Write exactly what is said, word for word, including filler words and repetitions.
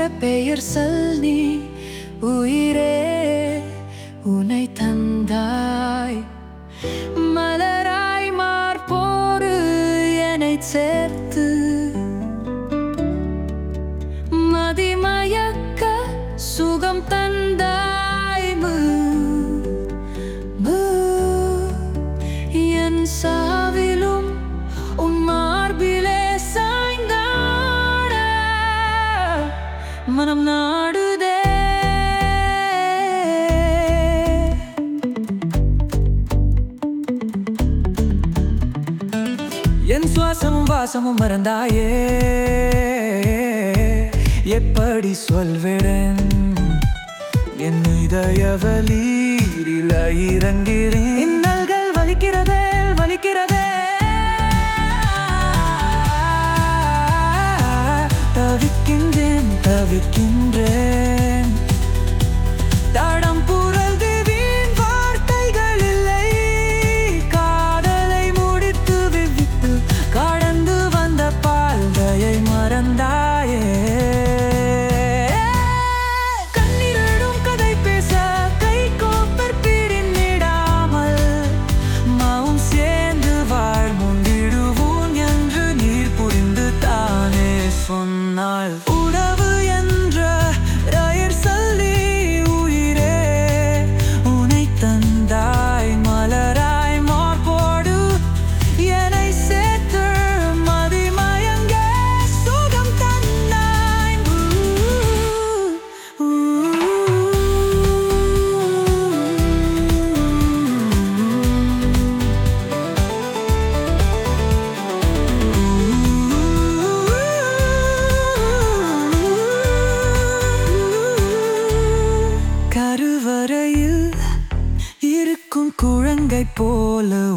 பெயர் சொல்லி உயிரே உனை தந்தாய். மலராய் மார்போடு என்னை சேர்த்து மதிமயக்க சுகம் தந்தாய். மு மு என் சாவிலும் உன் மார்பிலே சாய்ந்தாட மனம் நாடுதே. என் சுவாசமும் வாசமும் மறந்தாயே, எப்படி சொல்வேன் என் இதய வலியில இறங்கிறேன். இன்னல்கள் வலிக்கிறதே வலிக்கிறதே, தவிக்கின்றேன் தவிக்கின்றேன். தடம் புரள்து வீண் வார்த்தைகள் இல்லை, காதலை முடித்து விவித்து கடந்து வந்த பால்கையை மறந்தாயே. கண்ணீரிடும் கதை பேச கை கோப்பர் பிரிந்திடாமல் மௌம் சேர்ந்து வாழ் முந்திடுவோம் என்று நீர் புரிந்து தானே சொன்னாள். உறவு என்ற பெயர் சொல்லி உயிரே உனை தந்தாய். மலராய் மார்போடு என்னை சேர்த்து மதிமயங்க சுகம் தந்தாய். கருவறையில் இருக்கும் குழந்தை போல